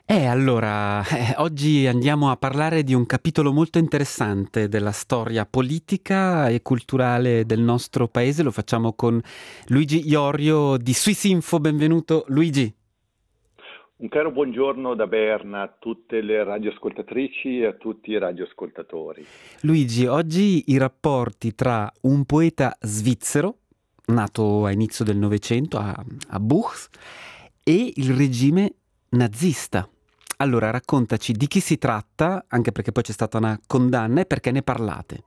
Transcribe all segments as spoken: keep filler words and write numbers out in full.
Eh, allora, eh, oggi andiamo a parlare di un capitolo molto interessante della storia politica e culturale del nostro paese. Lo facciamo con Luigi Iorio di Swissinfo. Benvenuto, Luigi. Un caro buongiorno da Berna a tutte le radioascoltatrici e a tutti i radioascoltatori. Luigi, oggi i rapporti tra un poeta svizzero, nato a inizio del Novecento a, a Buchs, e il regime nazista. Allora, raccontaci di chi si tratta, anche perché poi c'è stata una condanna, e perché ne parlate.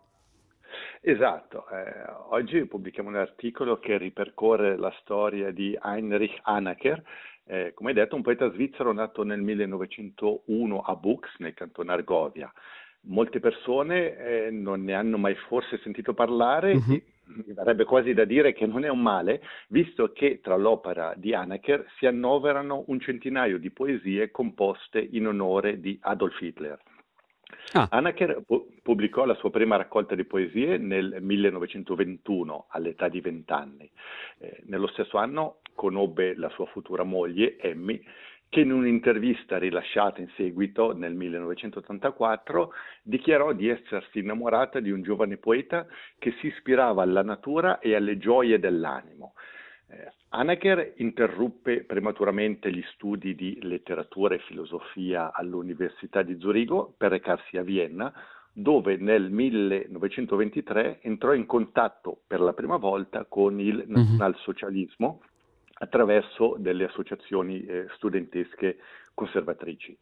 Esatto, eh, oggi pubblichiamo un articolo che ripercorre la storia di Heinrich Hanecker, eh, come hai detto un poeta svizzero nato nel millenovecentouno a Buchs, nel canton Argovia. Molte persone eh, non ne hanno mai forse sentito parlare Mhm. e mi verrebbe quasi da dire che non è un male, visto che tra l'opera di Hanecker si annoverano un centinaio di poesie composte in onore di Adolf Hitler. Ah, Hanecker pu- pubblicò la sua prima raccolta di poesie nel millenovecentoventuno, all'età di venti anni. Eh, nello stesso anno conobbe la sua futura moglie, Emmy, che in un'intervista rilasciata in seguito, nel millenovecentottantaquattro, dichiarò di essersi innamorata di un giovane poeta che si ispirava alla natura e alle gioie dell'animo. Eh, Hanecker interruppe prematuramente gli studi di letteratura e filosofia all'Università di Zurigo per recarsi a Vienna, dove nel millenovecentoventitré entrò in contatto per la prima volta con il mhm. nazionalsocialismo attraverso delle associazioni eh, studentesche conservatrici.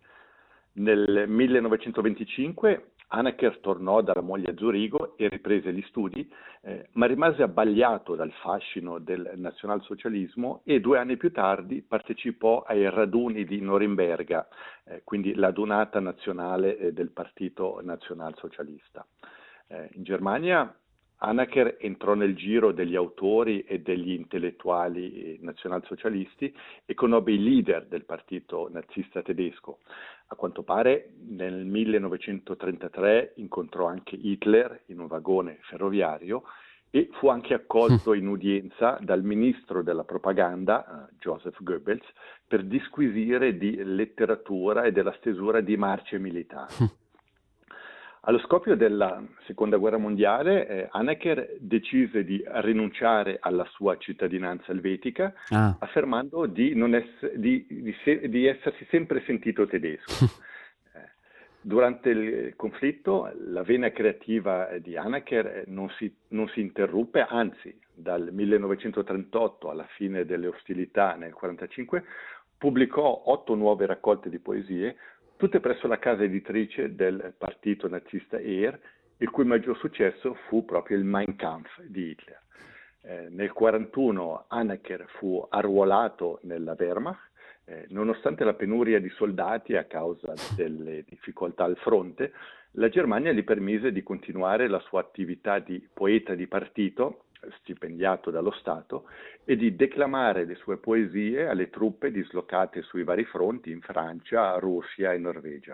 Nel millenovecentoventicinque Hanecker tornò dalla moglie a Zurigo e riprese gli studi, eh, ma rimase abbagliato dal fascino del nazionalsocialismo e due anni più tardi partecipò ai raduni di Norimberga, eh, quindi l'adunata nazionale eh, del Partito Nazionalsocialista. Eh, in Germania Hanecker entrò nel giro degli autori e degli intellettuali nazionalsocialisti e conobbe i leader del partito nazista tedesco. A quanto pare nel millenovecentotrentatré incontrò anche Hitler in un vagone ferroviario e fu anche accolto in udienza dal ministro della propaganda, eh, Joseph Goebbels, per disquisire di letteratura e della stesura di marce militari. Allo scoppio della Seconda Guerra Mondiale, eh, Hanecker decise di rinunciare alla sua cittadinanza elvetica, Ah. affermando di, non ess- di- di se- di essersi sempre sentito tedesco. Eh, Durante il conflitto la vena creativa eh, di Hanecker eh, non si, non si interruppe, anzi dal millenovecentotrentotto alla fine delle ostilità nel millenovecentoquarantacinque pubblicò otto nuove raccolte di poesie, tutte presso la casa editrice del partito nazista Heer, il cui maggior successo fu proprio il Mein Kampf di Hitler. Eh, nel millenovecentoquarantuno Hanecker fu arruolato nella Wehrmacht, eh, nonostante la penuria di soldati a causa delle difficoltà al fronte, la Germania gli permise di continuare la sua attività di poeta di partito, stipendiato dallo Stato, e di declamare le sue poesie alle truppe dislocate sui vari fronti in Francia, Russia e Norvegia.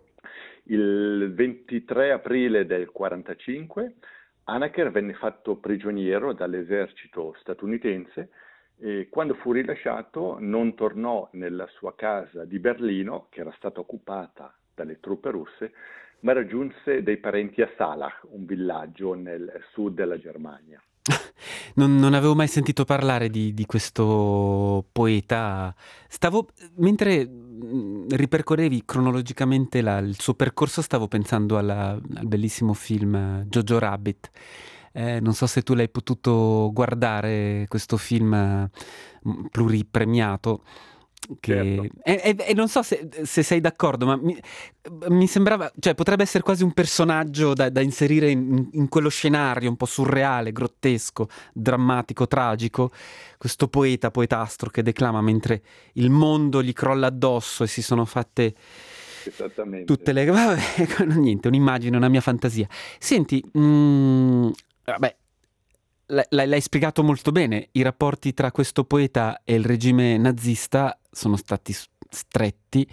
Il ventitré aprile del millenovecentoquarantacinque Hanecker venne fatto prigioniero dall'esercito statunitense e quando fu rilasciato non tornò nella sua casa di Berlino, che era stata occupata dalle truppe russe, ma raggiunse dei parenti a Salach, un villaggio nel sud della Germania. Non, non avevo mai sentito parlare di, di questo poeta. Stavo, mentre mm, ripercorrevi cronologicamente la- il suo percorso, stavo pensando alla- al bellissimo film eh, Jojo Rabbit. Eh, non so se tu l'hai potuto guardare, questo film eh, m- pluripremiato. Che... Certo. E, e- e non so se, se sei d'accordo, ma mi, mi sembrava, cioè potrebbe essere quasi un personaggio da, da inserire in, in quello scenario un po' surreale, grottesco, drammatico, tragico, questo poeta, poetastro che declama mentre il mondo gli crolla addosso e si sono fatte tutte Esattamente. le... Vabbè, niente, un'immagine, una mia fantasia. Senti, mm, vabbè, l'hai, l'hai spiegato molto bene, i rapporti tra questo poeta e il regime nazista sono stati s- stretti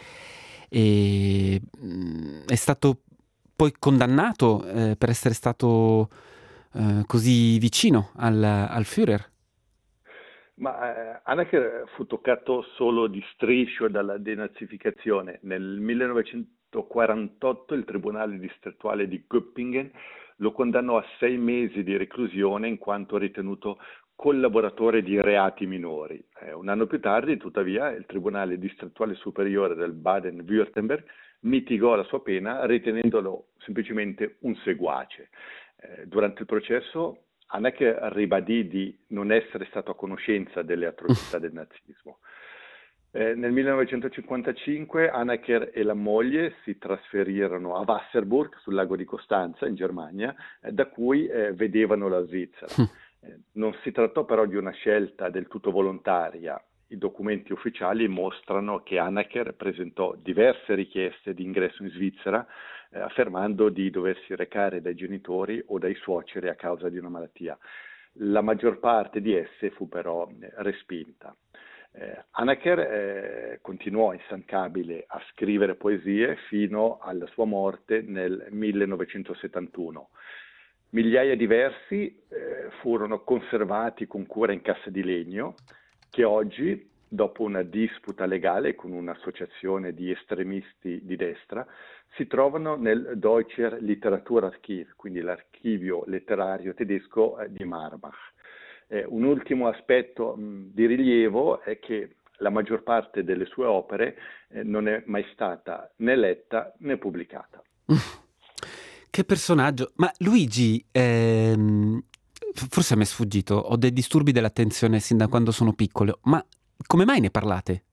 e mm, è stato poi condannato eh, per essere stato eh, così vicino al, al Führer. Ma eh, Anacher fu toccato solo di striscio dalla denazificazione. Nel millenovecentoquarantotto il Tribunale distrettuale di Göppingen lo condannò a sei mesi di reclusione in quanto ritenuto collaboratore di reati minori. Eh, un anno più tardi, tuttavia, il Tribunale distrettuale superiore del Baden-Württemberg mitigò la sua pena ritenendolo semplicemente un seguace. Eh, durante il processo Anacher ribadì di non essere stato a conoscenza delle atrocità del nazismo. Eh, nel millenovecentocinquantacinque Anacher e la moglie si trasferirono a Wasserburg, sul lago di Costanza, in Germania, eh, da cui eh, vedevano la Svizzera. Eh, non si trattò però di una scelta del tutto volontaria. I documenti ufficiali mostrano che Anacher presentò diverse richieste di ingresso in Svizzera, eh, affermando di doversi recare dai genitori o dai suoceri a causa di una malattia. La maggior parte di esse fu però eh, respinta. Eh, Anacher eh, continuò instancabile a scrivere poesie fino alla sua morte nel millenovecentosettantuno. Migliaia di versi eh, furono conservati con cura in cassa di legno, che oggi, dopo una disputa legale con un'associazione di estremisti di destra, si trovano nel Deutscher Literaturarchiv, quindi l'archivio letterario tedesco eh, di Marbach. Eh, un ultimo aspetto mh, di rilievo è che la maggior parte delle sue opere eh, non è mai stata né letta né pubblicata. Che personaggio! Ma Luigi, ehm, forse a me è sfuggito, ho dei disturbi dell'attenzione sin da quando sono piccolo, ma come mai ne parlate?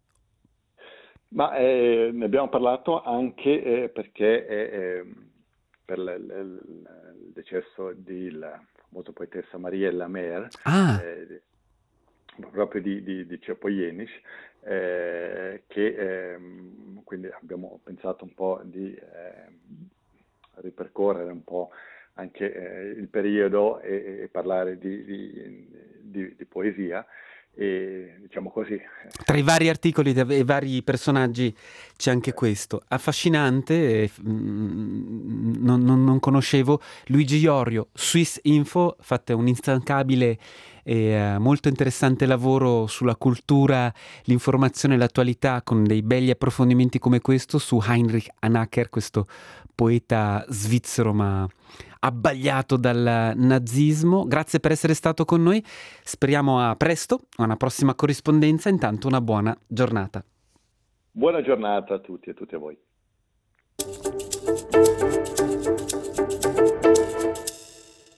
Ma eh, ne abbiamo parlato anche eh, perché eh, per l- l- il decesso della famosa poetessa Mariella Mehr, Ah, eh, proprio di, di, di Cepojenis, eh, che ehm, quindi abbiamo pensato un po' di ehm, ripercorrere un po' anche eh, il periodo e, e parlare di, di- di- di poesia, e diciamo così. tra i vari articoli e i vari personaggi c'è anche questo. Affascinante, eh, mm, non, non- non conoscevo. Luigi Iorio, Swiss Info, fate un instancabile e eh, molto interessante lavoro sulla cultura, l'informazione e l'attualità con dei belli approfondimenti come questo su Heinrich Anacher, questo poeta svizzero ma abbagliato dal nazismo. Grazie per essere stato con noi. Speriamo a presto, a una prossima corrispondenza. Intanto una buona giornata. Buona giornata a tutti e a tutte a voi.